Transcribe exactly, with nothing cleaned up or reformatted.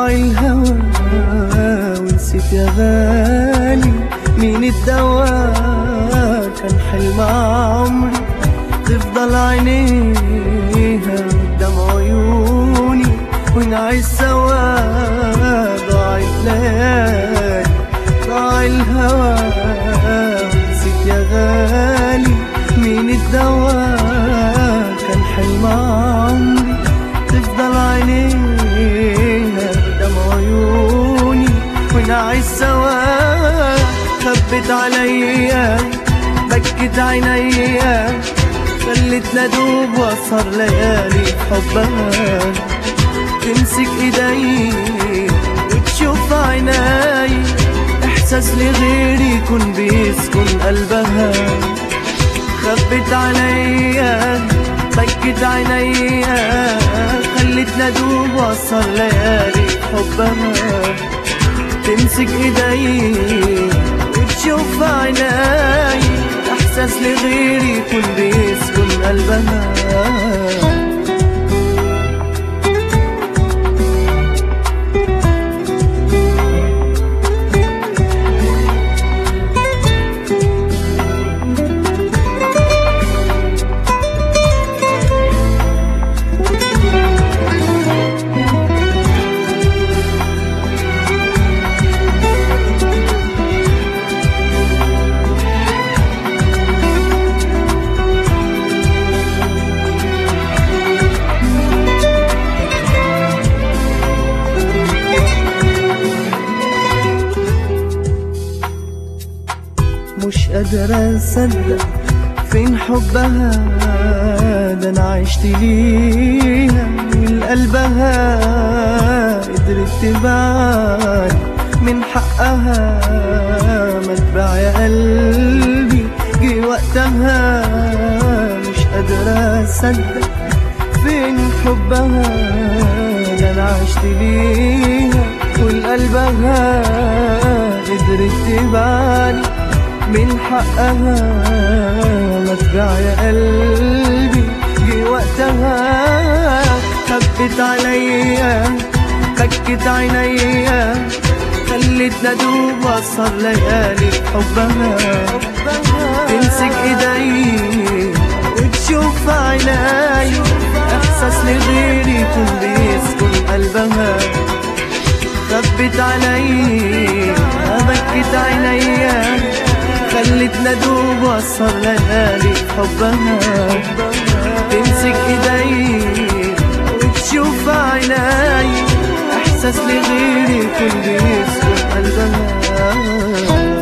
ضاع الهوى ونسيت يا غالي مين الدواء. كان حلم عمري تفضل عينيها قدام عيوني ونعيش سوا. ضاعت ليالي ضاع الهوى ونسيت يا غالي مين الدواء. كان حلم عمري تفضل عينيها قدام عيوني ونعيش سوا. خبت عليا بكت عينيا خلتنا دوب واسهر ليالي حبها. تمسك ايدي وتشوف عيني احساس لغيري يكون بيسكن قلبها. خبت عليا بكت عينيا خلتنا دوب واسهر ليالي حبها. تمسك ايدي وتشوف عيني احساس لغيري يكون بيسكن قلبها. مش قادر اصدق فين حبها. ده انا عشت ليها من قلبها. قدرت تبعد من حقها ما تباع يا قلبي جه وقتها. مش قادر اصدق فين حبها. ده انا عشت ليها والقلبها قدرت تبعد من حقها ما تباع يا قلبي جه وقتها. خبت عليا بكت عينيا خلتنا دوب واسهر ليالي حبها. تمسك ايدي وتشوف عيني احساس لغيري يكون بيسكن قلبها. خبت عليا بكت عينيا خلتنا دوب واسهر ليالي حبها. تمسك ايدي وتشوف عيني احساس لغيري يكون بيسكن قلبها.